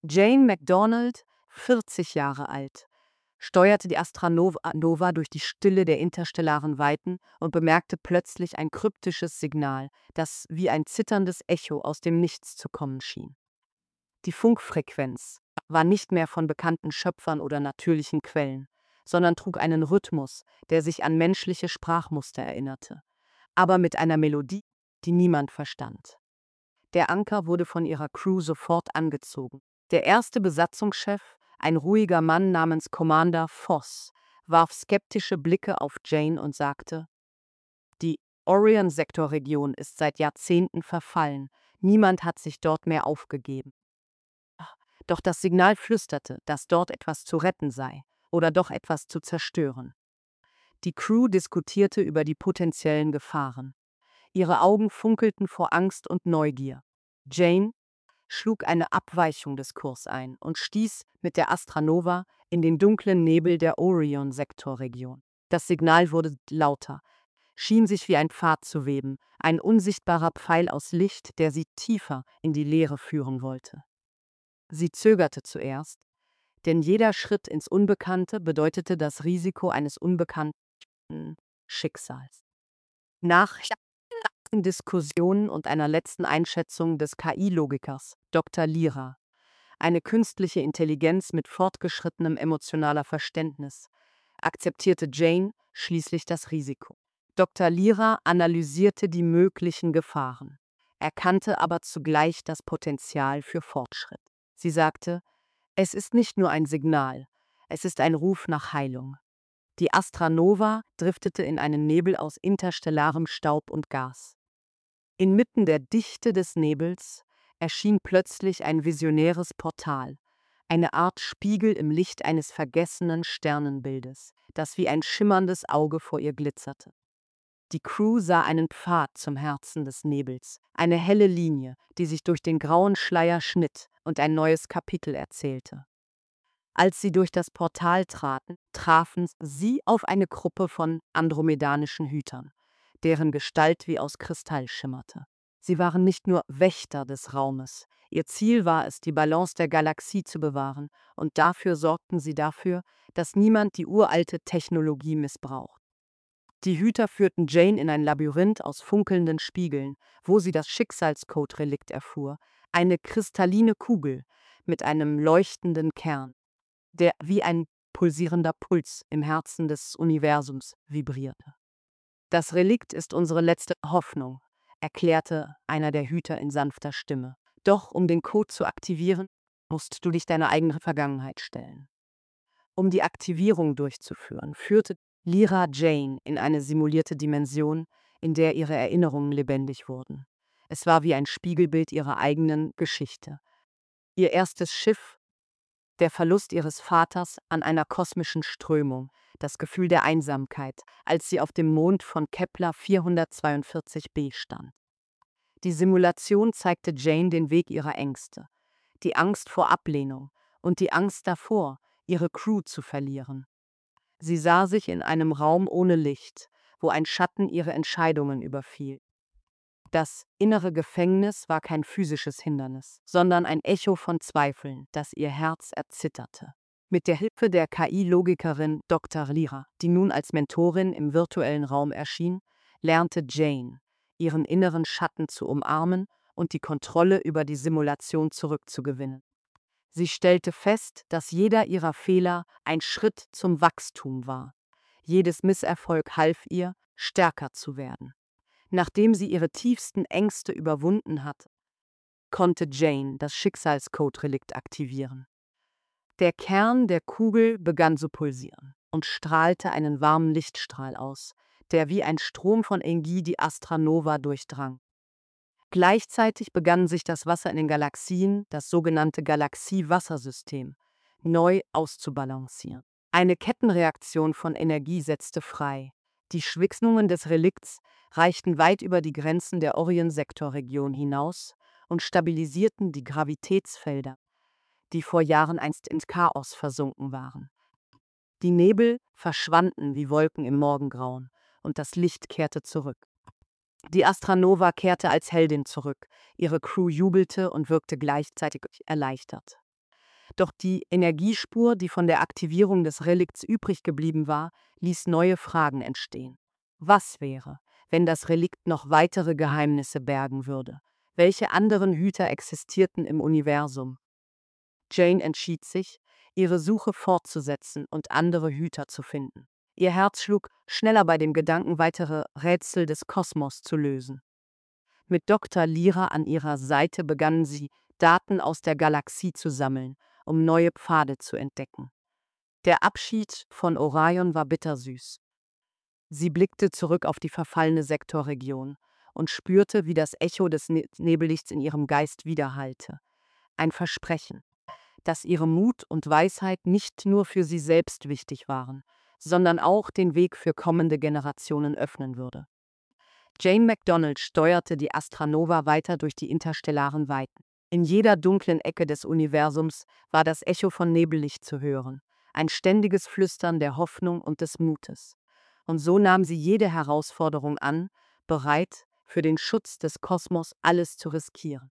Jane McDonald, 40 Jahre alt, steuerte die Astranova durch die Stille der interstellaren Weiten und bemerkte plötzlich ein kryptisches Signal, das wie ein zitterndes Echo aus dem Nichts zu kommen schien. Die Funkfrequenz war nicht mehr von bekannten Schöpfern oder natürlichen Quellen, sondern trug einen Rhythmus, der sich an menschliche Sprachmuster erinnerte, aber mit einer Melodie, die niemand verstand. Der Anker wurde von ihrer Crew sofort angezogen. Der erste Besatzungschef, ein ruhiger Mann namens Commander Voss, warf skeptische Blicke auf Jane und sagte: „Die Orion-Sektorregion ist seit Jahrzehnten verfallen. Niemand hat sich dort mehr aufgegeben." Doch das Signal flüsterte, dass dort etwas zu retten sei oder doch etwas zu zerstören. Die Crew diskutierte über die potenziellen Gefahren. Ihre Augen funkelten vor Angst und Neugier. Jane schlug eine Abweichung des Kurs ein und stieß mit der Astranova in den dunklen Nebel der Orion-Sektorregion. Das Signal wurde lauter, schien sich wie ein Pfad zu weben, ein unsichtbarer Pfeil aus Licht, der sie tiefer in die Leere führen wollte. Sie zögerte zuerst, denn jeder Schritt ins Unbekannte bedeutete das Risiko eines unbekannten Schicksals. Nach Diskussionen und einer letzten Einschätzung des KI-Logikers Dr. Lira, eine künstliche Intelligenz mit fortgeschrittenem emotionaler Verständnis, akzeptierte Jane schließlich das Risiko. Dr. Lira analysierte die möglichen Gefahren, erkannte aber zugleich das Potenzial für Fortschritt. Sie sagte: „Es ist nicht nur ein Signal, es ist ein Ruf nach Heilung." Die Astranova driftete in einen Nebel aus interstellarem Staub und Gas. Inmitten der Dichte des Nebels erschien plötzlich ein visionäres Portal, eine Art Spiegel im Licht eines vergessenen Sternenbildes, das wie ein schimmerndes Auge vor ihr glitzerte. Die Crew sah einen Pfad zum Herzen des Nebels, eine helle Linie, die sich durch den grauen Schleier schnitt und ein neues Kapitel erzählte. Als sie durch das Portal traten, trafen sie auf eine Gruppe von andromedanischen Hütern, deren Gestalt wie aus Kristall schimmerte. Sie waren nicht nur Wächter des Raumes, ihr Ziel war es, die Balance der Galaxie zu bewahren, und dafür sorgten sie dafür, dass niemand die uralte Technologie missbraucht. Die Hüter führten Jane in ein Labyrinth aus funkelnden Spiegeln, wo sie das Schicksalscode-Relikt erfuhr, eine kristalline Kugel mit einem leuchtenden Kern, der wie ein pulsierender Puls im Herzen des Universums vibrierte. „Das Relikt ist unsere letzte Hoffnung", erklärte einer der Hüter in sanfter Stimme. „Doch um den Code zu aktivieren, musst du dich deiner eigenen Vergangenheit stellen." Um die Aktivierung durchzuführen, führte Lyra Jane in eine simulierte Dimension, in der ihre Erinnerungen lebendig wurden. Es war wie ein Spiegelbild ihrer eigenen Geschichte. Ihr erstes Schiff, der Verlust ihres Vaters an einer kosmischen Strömung, das Gefühl der Einsamkeit, als sie auf dem Mond von Kepler 442b stand. Die Simulation zeigte Jane den Weg ihrer Ängste, die Angst vor Ablehnung und die Angst davor, ihre Crew zu verlieren. Sie sah sich in einem Raum ohne Licht, wo ein Schatten ihre Entscheidungen überfiel. Das innere Gefängnis war kein physisches Hindernis, sondern ein Echo von Zweifeln, das ihr Herz erzitterte. Mit der Hilfe der KI-Logikerin Dr. Lira, die nun als Mentorin im virtuellen Raum erschien, lernte Jane, ihren inneren Schatten zu umarmen und die Kontrolle über die Simulation zurückzugewinnen. Sie stellte fest, dass jeder ihrer Fehler ein Schritt zum Wachstum war. Jedes Misserfolg half ihr, stärker zu werden. Nachdem sie ihre tiefsten Ängste überwunden hatte, konnte Jane das Schicksalscode-Relikt aktivieren. Der Kern der Kugel begann zu pulsieren und strahlte einen warmen Lichtstrahl aus, der wie ein Strom von Energie die Astranova durchdrang. Gleichzeitig begann sich das Wasser in den Galaxien, das sogenannte Galaxiewassersystem, neu auszubalancieren. Eine Kettenreaktion von Energie setzte frei. Die Schwingungen des Relikts reichten weit über die Grenzen der Orion-Sektorregion hinaus und stabilisierten die Gravitätsfelder, die vor Jahren einst ins Chaos versunken waren. Die Nebel verschwanden wie Wolken im Morgengrauen und das Licht kehrte zurück. Die Astranova kehrte als Heldin zurück, ihre Crew jubelte und wirkte gleichzeitig erleichtert. Doch die Energiespur, die von der Aktivierung des Relikts übrig geblieben war, ließ neue Fragen entstehen. Was wäre, wenn das Relikt noch weitere Geheimnisse bergen würde? Welche anderen Hüter existierten im Universum? Jane entschied sich, ihre Suche fortzusetzen und andere Hüter zu finden. Ihr Herz schlug schneller bei dem Gedanken, weitere Rätsel des Kosmos zu lösen. Mit Dr. Lyra an ihrer Seite begannen sie, Daten aus der Galaxie zu sammeln, um neue Pfade zu entdecken. Der Abschied von Orion war bittersüß. Sie blickte zurück auf die verfallene Sektorregion und spürte, wie das Echo des Nebellichts in ihrem Geist widerhallte. Ein Versprechen, dass ihre Mut und Weisheit nicht nur für sie selbst wichtig waren, sondern auch den Weg für kommende Generationen öffnen würde. Jane McDonald steuerte die Astranova weiter durch die interstellaren Weiten. In jeder dunklen Ecke des Universums war das Echo von Nebellicht zu hören, ein ständiges Flüstern der Hoffnung und des Mutes. Und so nahm sie jede Herausforderung an, bereit, für den Schutz des Kosmos alles zu riskieren.